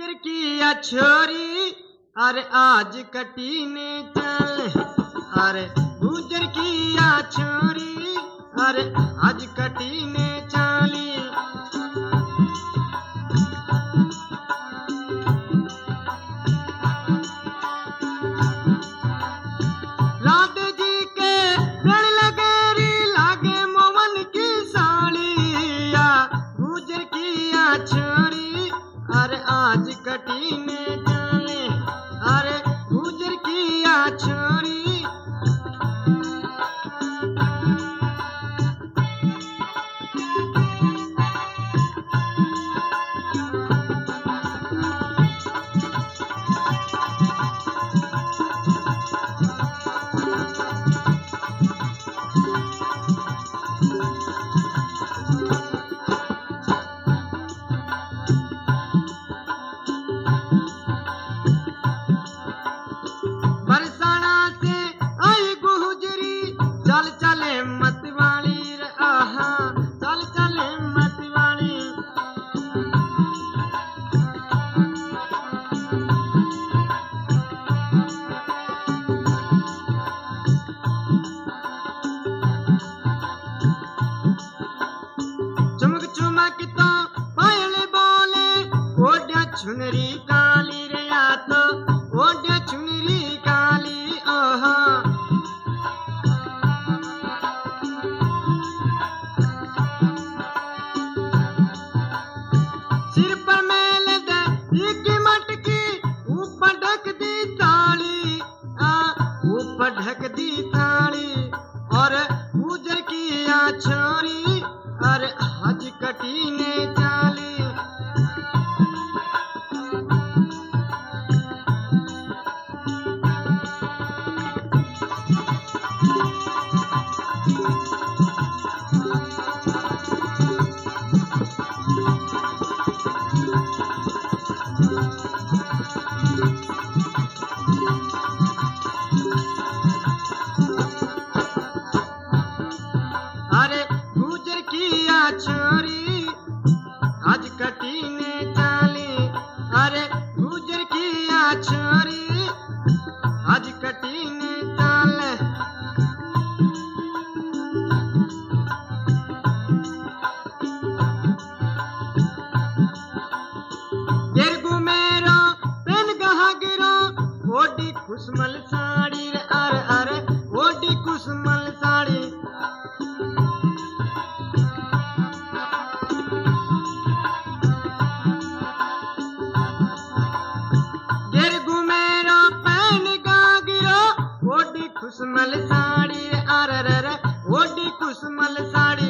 गुजर किया छोरी अरे आज कटीने चल अरे गुजर किया छोरी अरे आज कटीने चाली राधे जी के रण लगेरी लागे मोमन की साड़िया गुजर किया छोरी अरे आज कटीने चले अरे गुजर किया छोरी बरसाना से आई गुजरी चल चले मतवाली रे आहा चल चले मतवाली चमक चमक तो पायल बोले ओढ़ा चुनरी काली रे या तो ओढ़ा चुनरी काली आहा सिर पर मेल दे एक मटकी ऊपर ढक दी ताली ऊपर ढक दी ताली और गुजर किया छोरी अरे आज कटीने चाली अरे गुजर किया छोरी आज कटीने चाली अरे गुजर किया छोरी आज कटीने चाले गिरगु मेरो पेन गहा गिरो ओडी खुशमल साड़ी रे अरे अरे ओडी खुशमल साड़ी खुशमल साड़ी अरे रे रे ओडी खुशमल साड़ी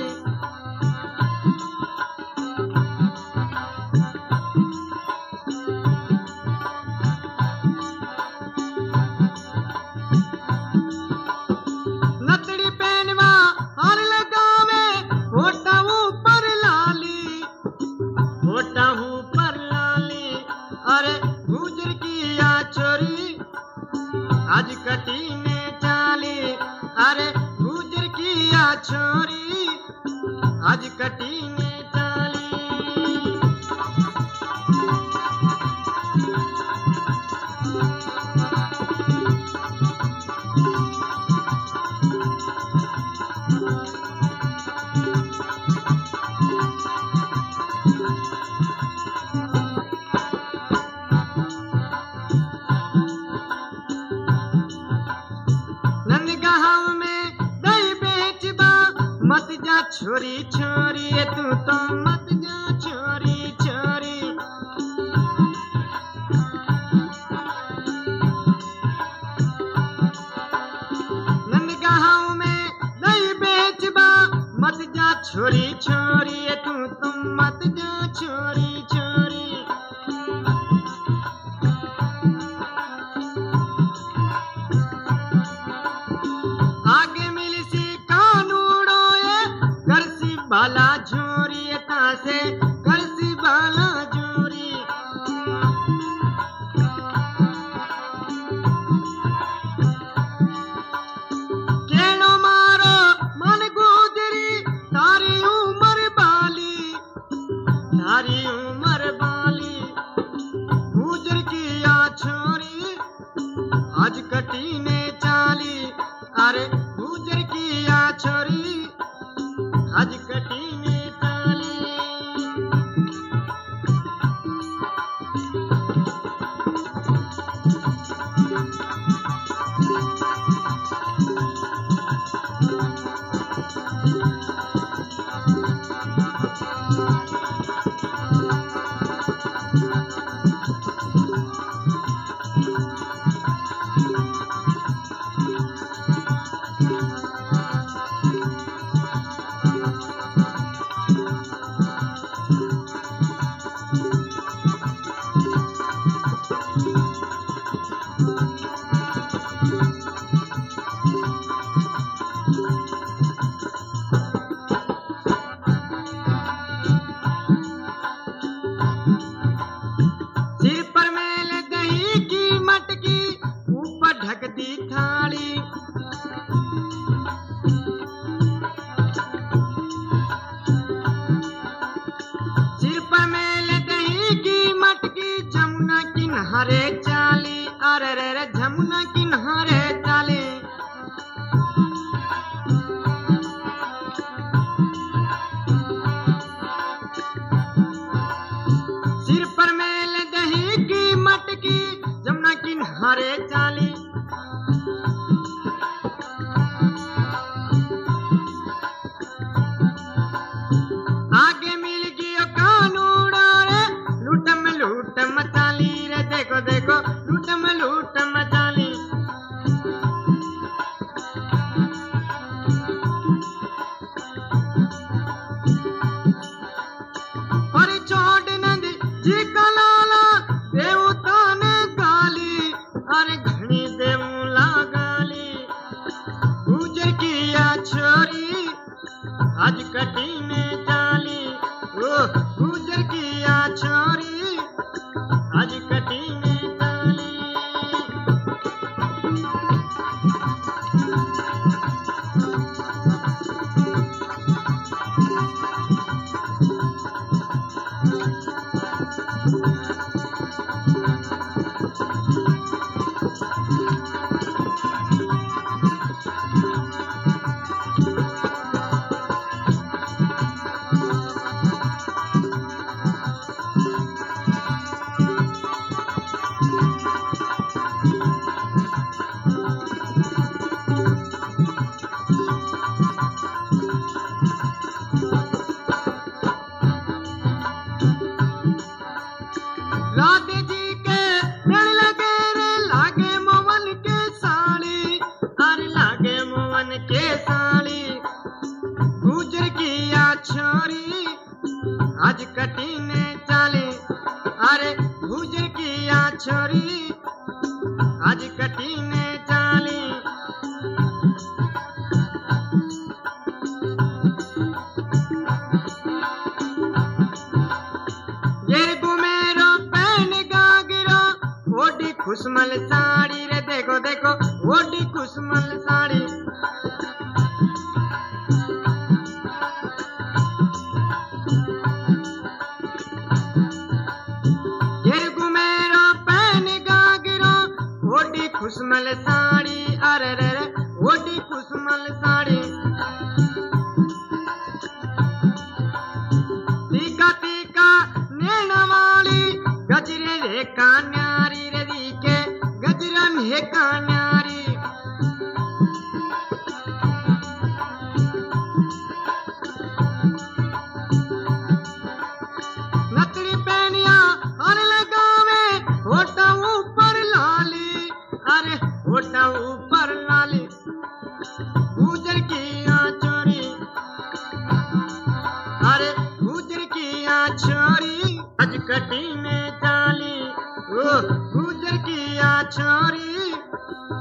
नतड़ी पहनवा हर लगावे होटा ऊपर लाली होटा ऊपर लाली अरे गुजर किया छोरी आज कटीने चाली अरे गुजर किया छोरी आज कटीने चाली नंदगांव में दही बेचबा मत जा छोरी छोरी तू तो मत जा छोरी छोरी नंदगांव में दही बेचबा मत जा छोरी छोरी तू तो मत जा छोरी छोरी आगे मिली सी कानूड़ो ये करसी बाला झोरी ता किनारे चाली, अरे रे रे जमुना किनारे चाली। सिर पर मेल दही की मटकी, जमुना किनारे चाली। आगे मिल गयो कानूड़ा रे, लूट मचाली रे, देखो देखो लूट मचाली। और छोड़ नंदी जी का लाला, देवता ने गाली, अरे घनी देवला गाली। गुजर किया छोरी आज कटीने चाली, ओ गुजर किया छोरी आज कटीने चाली। राधे जी के मेल लगे रे, लागे मोहन के साड़ी, अरे लागे मोहन के साड़ी। गुजर किया छोरी आज कटीने चाली, अरे गुजर किया छोरी आज कटीने चाली। गिर गुमेरो पहन गागरो, ओडी खुशमल साड़ी रे, देखो देखो ओडी खुशमल साड़ी। गिर गुमेरो पहन गागरो, ओडी खुशमल साड़ी, अरे रे रे ओडी खुशमल साड़ी। तीका तीका नैना वाली, गजरे रे कान्यारी रे, दीके गजरन हे कान्यारी। नतरी पहनिया हर लगावे, होठा ऊपर लाली, अरे होठा ऊपर लाली। गुजर किया छोरी, अरे गुजर किया छोरी आज कटीने चाली, ओ गुजर किया छोरी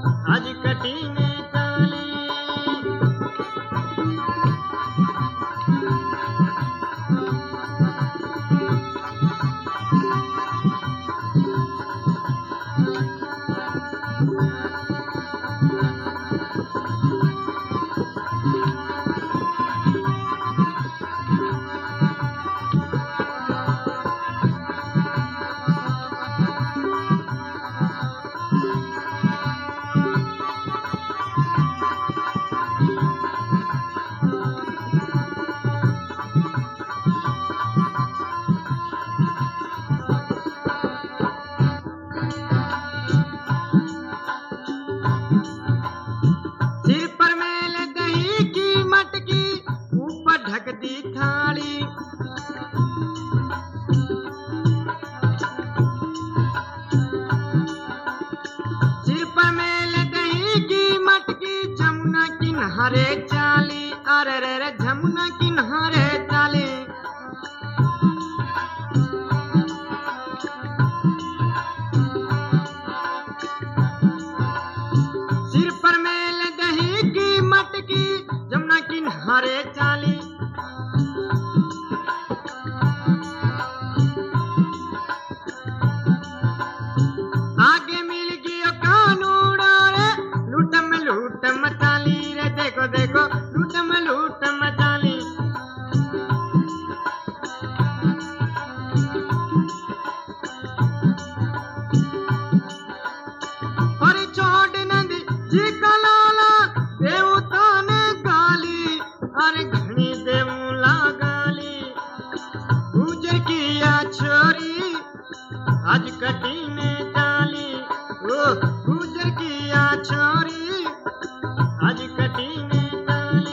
आज कटीने चाली ओ गुजर किया छोरी आज कटीने चाली।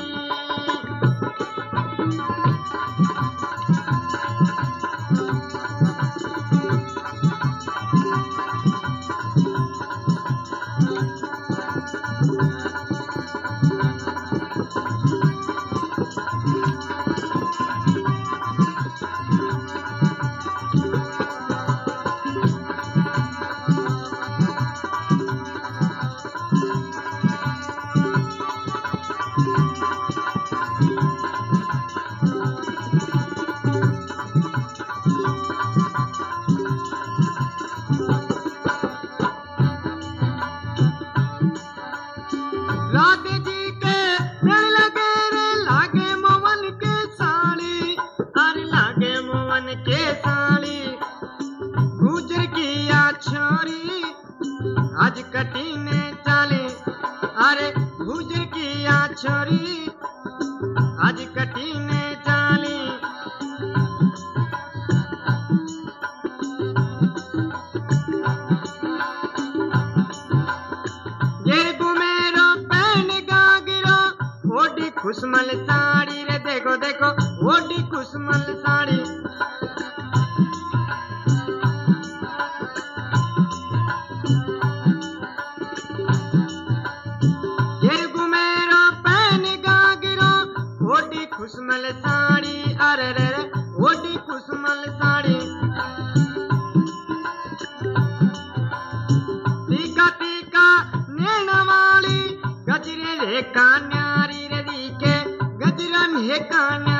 राधे जी के रण लगे रे लागे मोवन के साड़ी अरे लागे मोवन के साड़ी गुजर किया छोरी आज कटीने चाली अरे गुजर किया छोरी आज कटीने चाली। ओडी खुशमल साड़ी रे देखो देखो ओडी खुशमल साड़ी घुमेरो पहन गागिरो ओडी खुशमल साड़ी अरे रे रे ओडी खुशमल साड़ी। टीका टीका नैना वाली गजरे रे कान्यारी रे दी के गजरन हे कान्या